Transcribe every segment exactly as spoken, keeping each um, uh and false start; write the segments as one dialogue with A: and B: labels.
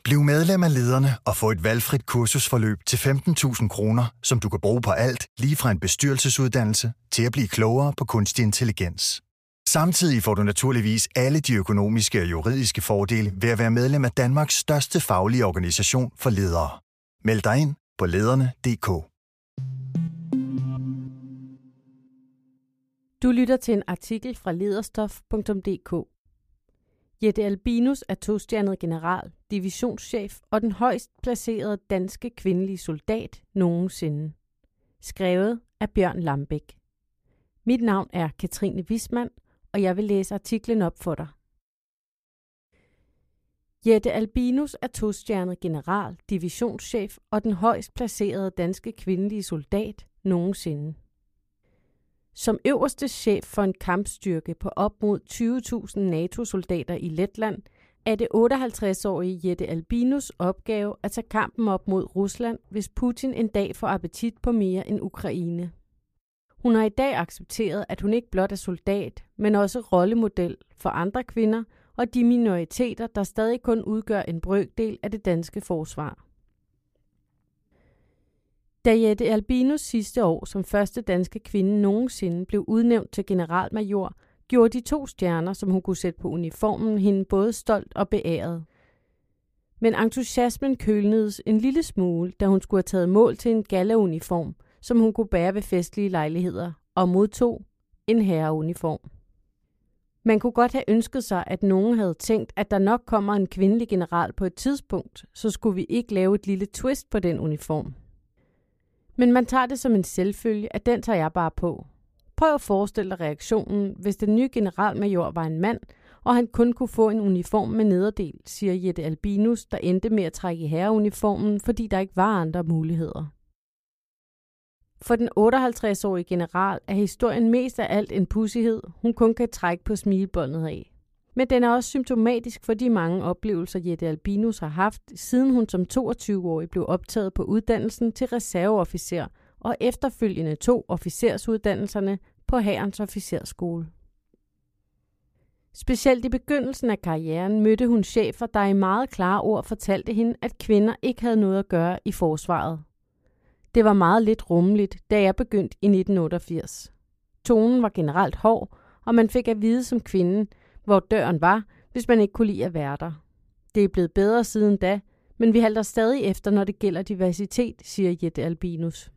A: Bliv medlem af Lederne og få et valgfrit kursusforløb til femten tusind kroner, som du kan bruge på alt, lige fra en bestyrelsesuddannelse til at blive klogere på kunstig intelligens. Samtidig får du naturligvis alle de økonomiske og juridiske fordele ved at være medlem af Danmarks største faglige organisation for ledere. Meld dig ind på lederne punktum d k.
B: Du lytter til en artikel fra lederstof punktum d k. Jette Albinus er tostjernet general, divisionschef og den højst placerede danske kvindelige soldat nogensinde. Skrevet af Bjørn Lambæk. Mit navn er Katrine Wismann, og jeg vil læse artiklen op for dig. Jette Albinus er tostjernet general, divisionschef og den højst placerede danske kvindelige soldat nogensinde. Som øverste chef for en kampstyrke på op mod tyve tusind NATO-soldater i Letland, er det otteoghalvtreds-årige Jette Albinus opgave at tage kampen op mod Rusland, hvis Putin en dag får appetit på mere end Ukraine. Hun har i dag accepteret, at hun ikke blot er soldat, men også rollemodel for andre kvinder og de minoriteter, der stadig kun udgør en brøkdel af det danske forsvar. Da Jette Albinus sidste år som første danske kvinde nogensinde blev udnævnt til generalmajor, gjorde de to stjerner, som hun kunne sætte på uniformen, hende både stolt og beæret. Men entusiasmen kølnedes en lille smule, da hun skulle have taget mål til en gallauniform, som hun kunne bære ved festlige lejligheder, og modtog en herreuniform. Man kunne godt have ønsket sig, at nogen havde tænkt, at der nok kommer en kvindelig general på et tidspunkt, så skulle vi ikke lave et lille twist på den uniform. Men man tager det som en selvfølge, at den tager jeg bare på. Prøv at forestille dig reaktionen, hvis den nye generalmajor var en mand, og han kun kunne få en uniform med nederdel, siger Jette Albinus, der endte med at trække i herreuniformen, fordi der ikke var andre muligheder. For den otteoghalvtreds-årige general er historien mest af alt en pudsighed, hun kun kan trække på smilebåndet af. Men den er også symptomatisk for de mange oplevelser, Jette Albinus har haft, siden hun som toogtyve-årig blev optaget på uddannelsen til reserveofficer og efterfølgende to officersuddannelserne på Hærens Officersskole. Specielt i begyndelsen af karrieren mødte hun chefer, der i meget klare ord fortalte hende, at kvinder ikke havde noget at gøre i forsvaret. Det var meget lidt rummeligt, da jeg begyndte i nitten otteogfirs. Tonen var generelt hård, og man fik at vide som kvinde, hvor døren var, hvis man ikke kunne lide at være der. Det er blevet bedre siden da, men vi halter stadig efter, når det gælder diversitet, siger Jette Albinus.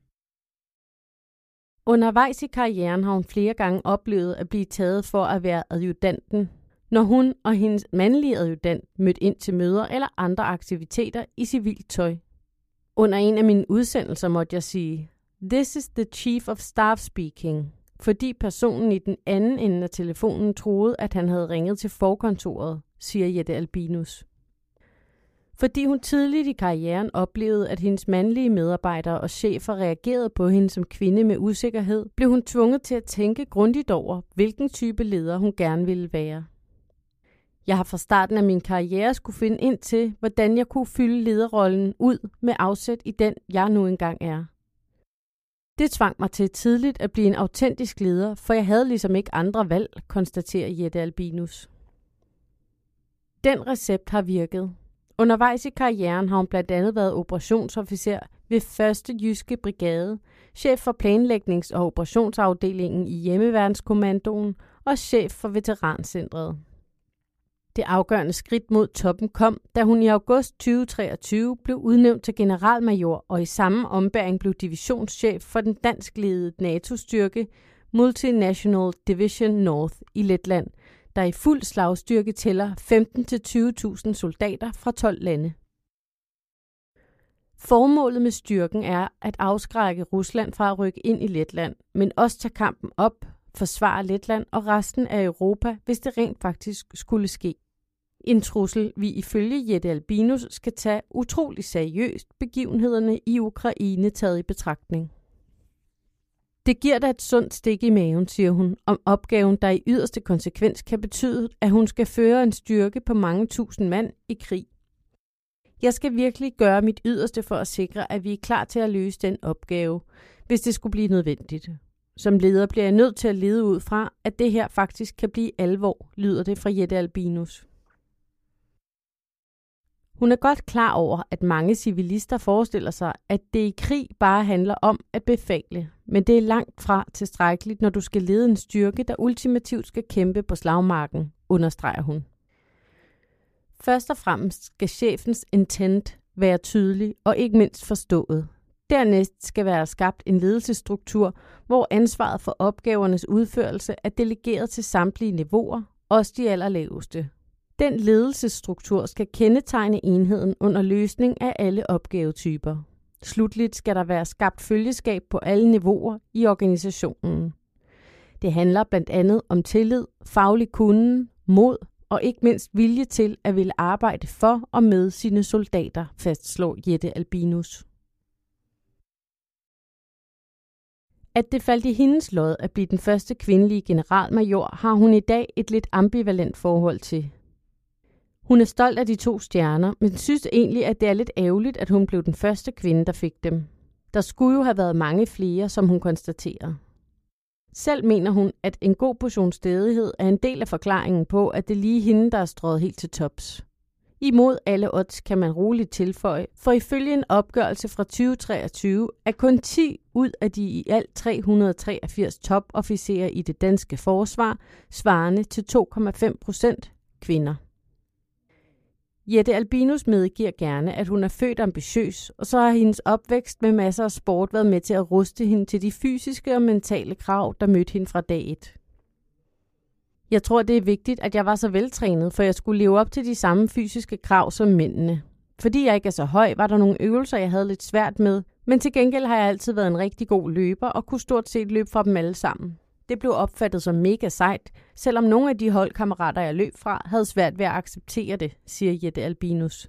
B: Undervejs i karrieren har hun flere gange oplevet at blive taget for at være adjudanten, når hun og hendes mandlige adjudant mødte ind til møder eller andre aktiviteter i civilt tøj. Under en af mine udsendelser måtte jeg sige, "This is the chief of staff speaking", fordi personen i den anden ende af telefonen troede, at han havde ringet til forkontoret, siger Jette Albinus. Fordi hun tidligt i karrieren oplevede, at hendes mandlige medarbejdere og chefer reagerede på hende som kvinde med usikkerhed, blev hun tvunget til at tænke grundigt over, hvilken type leder hun gerne ville være. Jeg har fra starten af min karriere skulle finde ind til, hvordan jeg kunne fylde lederrollen ud med afsæt i den, jeg nu engang er. Det tvang mig til tidligt at blive en autentisk leder, for jeg havde ligesom ikke andre valg, konstaterer Jette Albinus. Den recept har virket. Undervejs i karrieren har hun blandt andet været operationsofficer ved første Jyske Brigade, chef for planlægnings- og operationsafdelingen i Hjemmeværnskommandoen og chef for Veterancentret. Det afgørende skridt mod toppen kom, da hun i august tyve treogtyve blev udnævnt til generalmajor og i samme ombæring blev divisionschef for den danskledede NATO-styrke Multinational Division North i Letland, der i fuld slagstyrke tæller femten til tyve tusind soldater fra tolv lande. Formålet med styrken er at afskrække Rusland fra at rykke ind i Letland, men også tage kampen op, forsvare Letland og resten af Europa, hvis det rent faktisk skulle ske. En trussel, vi ifølge Jette Albinus skal tage utrolig seriøst, begivenhederne i Ukraine taget i betragtning. Det giver da et sundt stik i maven, siger hun, om opgaven, der i yderste konsekvens kan betyde, at hun skal føre en styrke på mange tusind mand i krig. Jeg skal virkelig gøre mit yderste for at sikre, at vi er klar til at løse den opgave, hvis det skulle blive nødvendigt. Som leder bliver jeg nødt til at lede ud fra, at det her faktisk kan blive alvor, lyder det fra Jette Albinus. Hun er godt klar over, at mange civilister forestiller sig, at det i krig bare handler om at befale, men det er langt fra tilstrækkeligt, når du skal lede en styrke, der ultimativt skal kæmpe på slagmarken, understreger hun. Først og fremmest skal chefens intent være tydelig og ikke mindst forstået. Dernæst skal være skabt en ledelsesstruktur, hvor ansvaret for opgavernes udførelse er delegeret til samtlige niveauer, også de allerlaveste. Den ledelsesstruktur skal kendetegne enheden under løsning af alle opgavetyper. Slutligt skal der være skabt følgeskab på alle niveauer i organisationen. Det handler blandt andet om tillid, faglig kunnen, mod og ikke mindst vilje til at ville arbejde for og med sine soldater, fastslår Jette Albinus. At det faldt i hendes lod at blive den første kvindelige generalmajor, har hun i dag et lidt ambivalent forhold til. Hun er stolt af de to stjerner, men synes egentlig, at det er lidt ærgerligt, at hun blev den første kvinde, der fik dem. Der skulle jo have været mange flere, som hun konstaterer. Selv mener hun, at en god portion stædighed er en del af forklaringen på, at det lige hende, der er strøget helt til tops. Imod alle odds kan man roligt tilføje, for ifølge en opgørelse fra tyve treogtyve er kun ti ud af de i alt tre hundrede treogfirs topofficerer i det danske forsvar, svarende til to komma fem procent kvinder. Jette Albinus medgiver gerne, at hun er født ambitiøs, og så har hendes opvækst med masser af sport været med til at ruste hende til de fysiske og mentale krav, der mødte hende fra dag et. Jeg tror, det er vigtigt, at jeg var så veltrænet, for jeg skulle leve op til de samme fysiske krav som mændene. Fordi jeg ikke er så høj, var der nogle øvelser, jeg havde lidt svært med, men til gengæld har jeg altid været en rigtig god løber og kunne stort set løbe fra dem alle sammen. Det blev opfattet som mega sejt, selvom nogle af de holdkammerater, jeg løb fra, havde svært ved at acceptere det, siger Jette Albinus.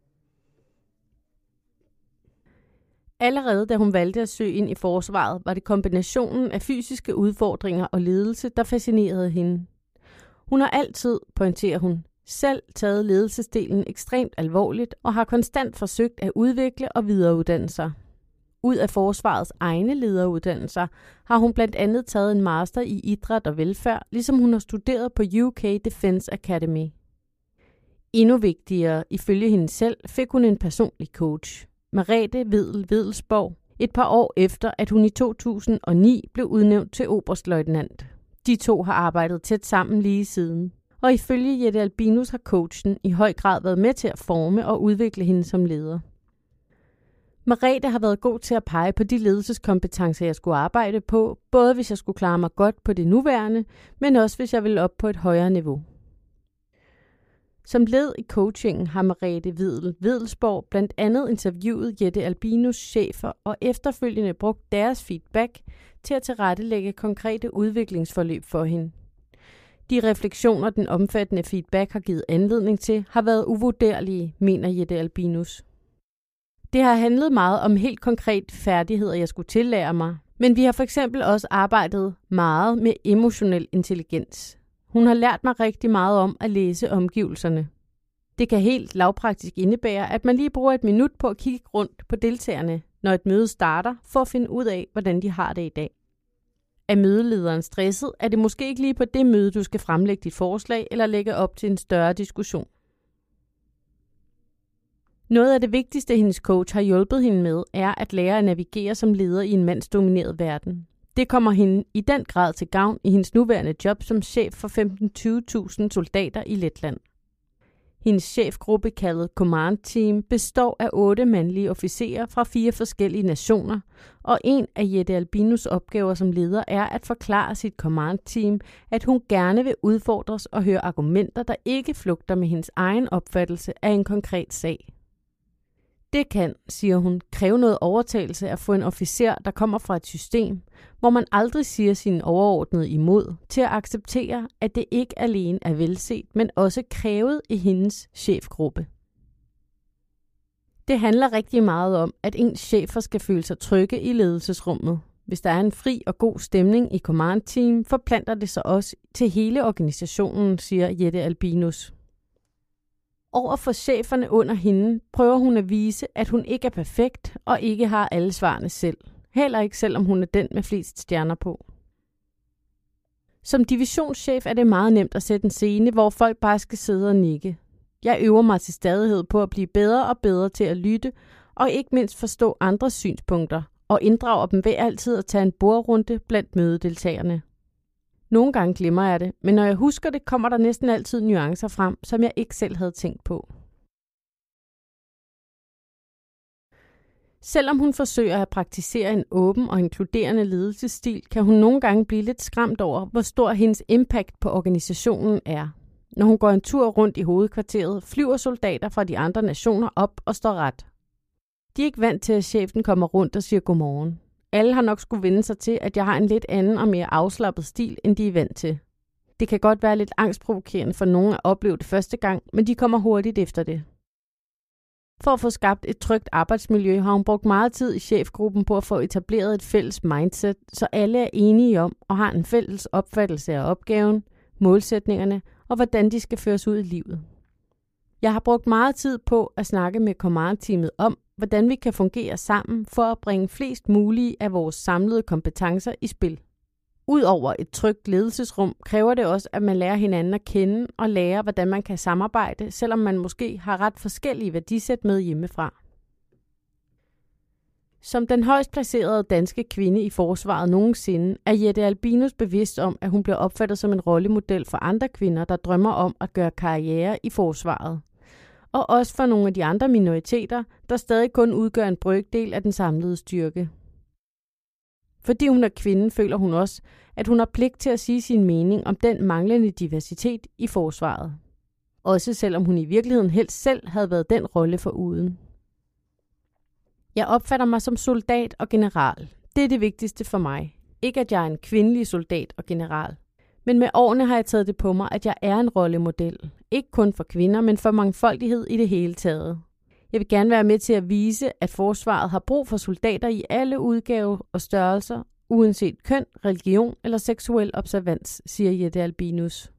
B: Allerede da hun valgte at søge ind i forsvaret, var det kombinationen af fysiske udfordringer og ledelse, der fascinerede hende. Hun har altid, pointerer hun, selv taget ledelsesdelen ekstremt alvorligt og har konstant forsøgt at udvikle og videreuddanne sig. Ud af forsvarets egne lederuddannelser har hun blandt andet taget en master i idræt og velfærd, ligesom hun har studeret på U K Defence Academy. Endnu vigtigere, ifølge hende selv, fik hun en personlig coach, Merete Vedel Vedelsborg, et par år efter, at hun i to tusind og ni blev udnævnt til oberstløjtnant. De to har arbejdet tæt sammen lige siden, og ifølge Jette Albinus har coachen i høj grad været med til at forme og udvikle hende som leder. Merete har været god til at pege på de ledelseskompetencer, jeg skulle arbejde på, både hvis jeg skulle klare mig godt på det nuværende, men også hvis jeg ville op på et højere niveau. Som led i coachingen har Merete Vedel Vedelsborg blandt andet interviewet Jette Albinus chefer og efterfølgende brugt deres feedback til at tilrettelægge konkrete udviklingsforløb for hende. De refleksioner, den omfattende feedback har givet anledning til, har været uvurderlige, mener Jette Albinus. Det har handlet meget om helt konkret færdigheder, jeg skulle tillære mig, men vi har for eksempel også arbejdet meget med emotionel intelligens. Hun har lært mig rigtig meget om at læse omgivelserne. Det kan helt lavpraktisk indebære, at man lige bruger et minut på at kigge rundt på deltagerne, når et møde starter, for at finde ud af, hvordan de har det i dag. Er mødelederen stresset, er det måske ikke lige på det møde, du skal fremlægge dit forslag eller lægge op til en større diskussion. Noget af det vigtigste, hendes coach har hjulpet hende med, er at lære at navigere som leder i en mandsdomineret verden. Det kommer hende i den grad til gavn i hendes nuværende job som chef for femten til tyve tusind soldater i Letland. Hendes chefgruppe, kaldet Command Team, består af otte mandlige officerer fra fire forskellige nationer, og en af Jette Albinus opgaver som leder er at forklare sit Command Team, at hun gerne vil udfordres og høre argumenter, der ikke flugter med hendes egen opfattelse af en konkret sag. Det kan, siger hun, kræve noget overtagelse at få en officer, der kommer fra et system, hvor man aldrig siger sine overordnede imod, til at acceptere, at det ikke alene er velset, men også krævet i hendes chefgruppe. Det handler rigtig meget om, at ens chefer skal føle sig trygge i ledelsesrummet. Hvis der er en fri og god stemning i Command Team, forplanter det sig også til hele organisationen, siger Jette Albinus. Over for cheferne under hende prøver hun at vise, at hun ikke er perfekt og ikke har alle svarene selv. Heller ikke selvom hun er den med flest stjerner på. Som divisionschef er det meget nemt at sætte en scene, hvor folk bare skal sidde og nikke. Jeg øver mig til stadighed på at blive bedre og bedre til at lytte, og ikke mindst forstå andres synspunkter, og inddrager dem ved altid at tage en bordrunde blandt mødedeltagerne. Nogle gange glemmer jeg det, men når jeg husker det, kommer der næsten altid nuancer frem, som jeg ikke selv havde tænkt på. Selvom hun forsøger at praktisere en åben og inkluderende ledelsesstil, kan hun nogle gange blive lidt skræmt over, hvor stor hendes impact på organisationen er. Når hun går en tur rundt i hovedkvarteret, flyver soldater fra de andre nationer op og står ret. De er ikke vant til, at chefen kommer rundt og siger godmorgen. Alle har nok skulle vende sig til, at jeg har en lidt anden og mere afslappet stil, end de er vant til. Det kan godt være lidt angstprovokerende for nogen at opleve det første gang, men de kommer hurtigt efter det. For at få skabt et trygt arbejdsmiljø har hun brugt meget tid i chefgruppen på at få etableret et fælles mindset, så alle er enige om og har en fælles opfattelse af opgaven, målsætningerne og hvordan de skal føres ud i livet. Jeg har brugt meget tid på at snakke med Command-teamet om, hvordan vi kan fungere sammen for at bringe flest mulige af vores samlede kompetencer i spil. Udover et trygt ledelsesrum kræver det også, at man lærer hinanden at kende og lærer, hvordan man kan samarbejde, selvom man måske har ret forskellige værdisæt med hjemmefra. Som den højst placerede danske kvinde i forsvaret nogensinde, er Jette Albinus bevidst om, at hun bliver opfattet som en rollemodel for andre kvinder, der drømmer om at gøre karriere i forsvaret. Og også for nogle af de andre minoriteter, der stadig kun udgør en brøkdel af den samlede styrke. Fordi hun er kvinde, føler hun også, at hun har pligt til at sige sin mening om den manglende diversitet i forsvaret. Også selvom hun i virkeligheden helst selv havde været den rolle foruden. Jeg opfatter mig som soldat og general. Det er det vigtigste for mig. Ikke at jeg er en kvindelig soldat og general. Men med årene har jeg taget det på mig, at jeg er en rollemodel. Ikke kun for kvinder, men for mangfoldighed i det hele taget. Jeg vil gerne være med til at vise, at forsvaret har brug for soldater i alle udgaver og størrelser, uanset køn, religion eller seksuel observans, siger Jette Albinus.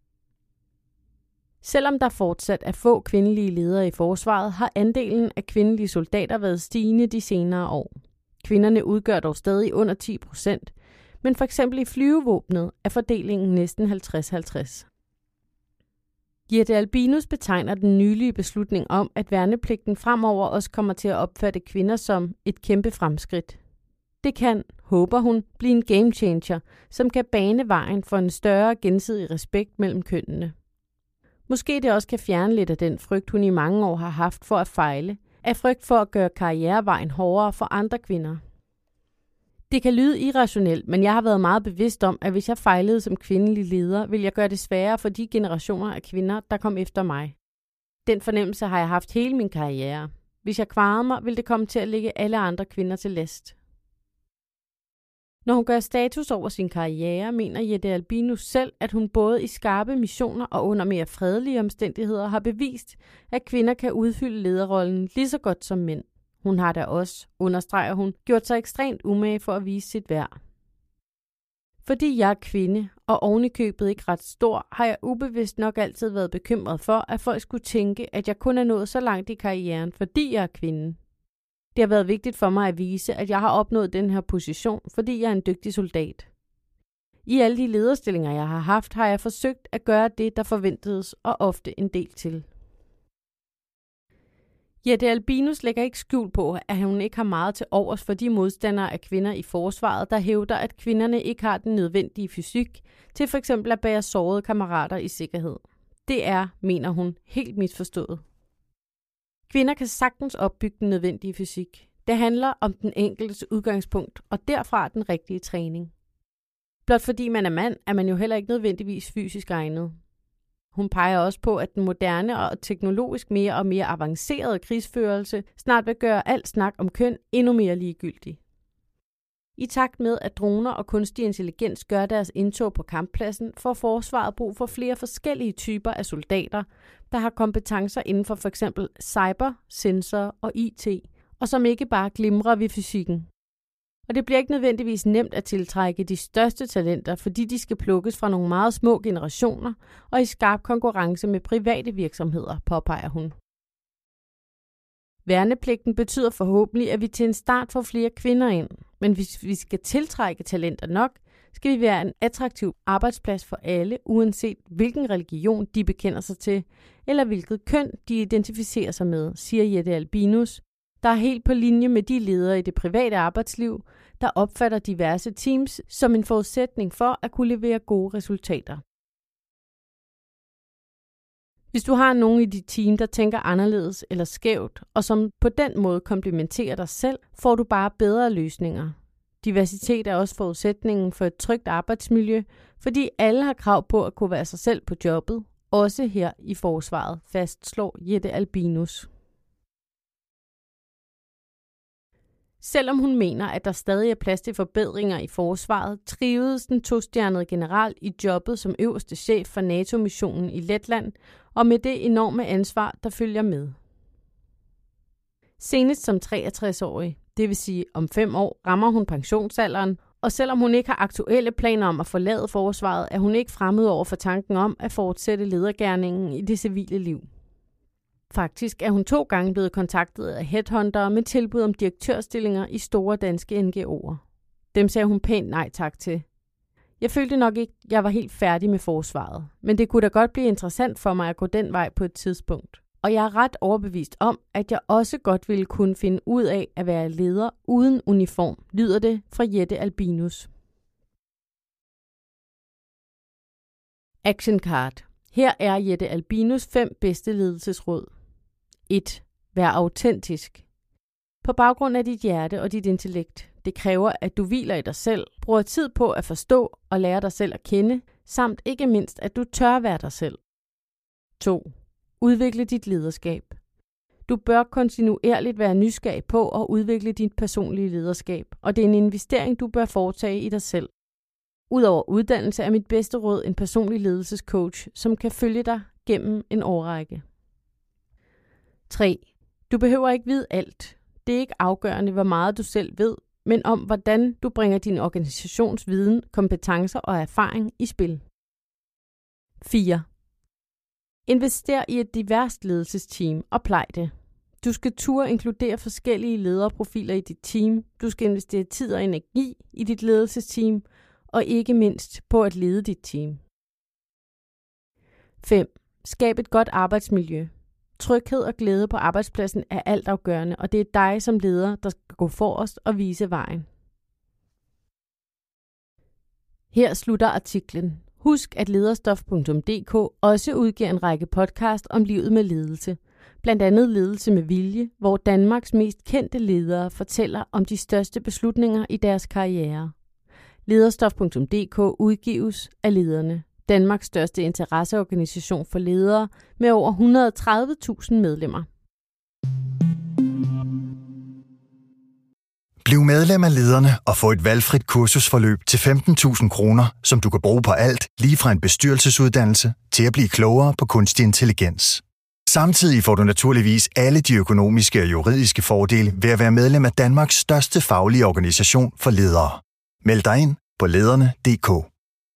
B: Selvom der fortsat er få kvindelige ledere i forsvaret, har andelen af kvindelige soldater været stigende de senere år. Kvinderne udgør dog stadig under ti procent, men for eksempel i flyvevåbnet er fordelingen næsten halvtreds halvtreds. Jette Albinus betegner den nylige beslutning om, at værnepligten fremover også kommer til at opfatte kvinder som et kæmpe fremskridt. Det kan, håber hun, blive en game changer, som kan bane vejen for en større gensidig respekt mellem kønnene. Måske det også kan fjerne lidt af den frygt, hun i mange år har haft for at fejle, af frygt for at gøre karrierevejen hårdere for andre kvinder. Det kan lyde irrationelt, men jeg har været meget bevidst om, at hvis jeg fejlede som kvindelig leder, ville jeg gøre det sværere for de generationer af kvinder, der kom efter mig. Den fornemmelse har jeg haft hele min karriere. Hvis jeg kvarede mig, ville det komme til at ligge alle andre kvinder til last. Når hun gør status over sin karriere, mener Jette Albinus selv, at hun både i skarpe missioner og under mere fredelige omstændigheder har bevist, at kvinder kan udfylde lederrollen lige så godt som mænd. Hun har da også, understreger hun, gjort sig ekstremt umage for at vise sit værd. Fordi jeg er kvinde, og ovenikøbet ikke ret stor, har jeg ubevidst nok altid været bekymret for, at folk skulle tænke, at jeg kun er nået så langt i karrieren, fordi jeg er kvinde. Det har været vigtigt for mig at vise, at jeg har opnået den her position, fordi jeg er en dygtig soldat. I alle de lederstillinger, jeg har haft, har jeg forsøgt at gøre det, der forventedes, og ofte en del til. Jette Albinus lægger ikke skjul på, at hun ikke har meget til overs for de modstandere af kvinder i forsvaret, der hævder, at kvinderne ikke har den nødvendige fysik til f.eks. at bære sårede kammerater i sikkerhed. Det er, mener hun, helt misforstået. Kvinder kan sagtens opbygge den nødvendige fysik. Det handler om den enkeltes udgangspunkt, og derfra den rigtige træning. Blot fordi man er mand, er man jo heller ikke nødvendigvis fysisk egnet. Hun peger også på, at den moderne og teknologisk mere og mere avancerede krigsførelse snart vil gøre alt snak om køn endnu mere ligegyldig. I takt med, at droner og kunstig intelligens gør deres indtog på kamppladsen, får forsvaret brug for flere forskellige typer af soldater, der har kompetencer inden for f.eks. cyber, sensor og I T, og som ikke bare glimrer ved fysikken. Og det bliver ikke nødvendigvis nemt at tiltrække de største talenter, fordi de skal plukkes fra nogle meget små generationer og i skarp konkurrence med private virksomheder, påpeger hun. Værnepligten betyder forhåbentlig, at vi til en start får flere kvinder ind, men hvis vi skal tiltrække talenter nok, skal vi være en attraktiv arbejdsplads for alle, uanset hvilken religion de bekender sig til, eller hvilket køn de identificerer sig med, siger Jette Albinus, der er helt på linje med de ledere i det private arbejdsliv, der opfatter diverse teams som en forudsætning for at kunne levere gode resultater. Hvis du har nogen i dit team, der tænker anderledes eller skævt, og som på den måde komplementerer dig selv, får du bare bedre løsninger. Diversitet er også forudsætningen for et trygt arbejdsmiljø, fordi alle har krav på at kunne være sig selv på jobbet, også her i forsvaret, fastslår Jette Albinus. Selvom hun mener, at der stadig er plads til forbedringer i forsvaret, trivedes den tostjernede general i jobbet som øverste chef for NATO-missionen i Letland, og med det enorme ansvar, der følger med. Senest som treogtres-årig, det vil sige om fem år, rammer hun pensionsalderen, og selvom hun ikke har aktuelle planer om at forlade forsvaret, er hun ikke fremmed over for tanken om at fortsætte ledergerningen i det civile liv. Faktisk er hun to gange blevet kontaktet af headhuntere med tilbud om direktørstillinger i store danske N G O'er. Dem sagde hun pænt nej tak til. Jeg følte nok ikke, at jeg var helt færdig med forsvaret, men det kunne da godt blive interessant for mig at gå den vej på et tidspunkt. Og jeg er ret overbevist om, at jeg også godt ville kunne finde ud af at være leder uden uniform, lyder det fra Jette Albinus. Action Card. Her er Jette Albinus fem bedste ledelsesråd. et. Vær autentisk. På baggrund af dit hjerte og dit intellekt. Det kræver, at du hviler i dig selv, bruger tid på at forstå og lære dig selv at kende, samt ikke mindst, at du tør være dig selv. to. Udvikle dit lederskab. Du bør kontinuerligt være nysgerrig på at udvikle dit personlige lederskab, og det er en investering, du bør foretage i dig selv. Udover uddannelse er mit bedste råd en personlig ledelsescoach, som kan følge dig gennem en årrække. tre. Du behøver ikke vide alt. Det er ikke afgørende, hvor meget du selv ved, men om hvordan du bringer din organisations viden, kompetencer og erfaring i spil. fire. Invester i et diverst ledelsesteam og plej det. Du skal turde inkludere forskellige lederprofiler i dit team. Du skal investere tid og energi i dit ledelsesteam, og ikke mindst på at lede dit team. fem. Skab et godt arbejdsmiljø. Tryghed og glæde på arbejdspladsen er altafgørende, og det er dig som leder, der skal gå forrest og vise vejen. Her slutter artiklen. Husk, at lederstof punktum d k også udgiver en række podcast om livet med ledelse. Blandt andet Ledelse med vilje, hvor Danmarks mest kendte ledere fortæller om de største beslutninger i deres karriere. lederstof punktum d k udgives af Lederne, Danmarks største interesseorganisation for ledere med over et hundrede og tredive tusind medlemmer.
A: Bliv medlem af Lederne og få et valgfrit kursusforløb til femten tusind kroner, som du kan bruge på alt, lige fra en bestyrelsesuddannelse til at blive klogere på kunstig intelligens. Samtidig får du naturligvis alle de økonomiske og juridiske fordele ved at være medlem af Danmarks største faglige organisation for ledere. Meld dig ind på lederne punktum d k.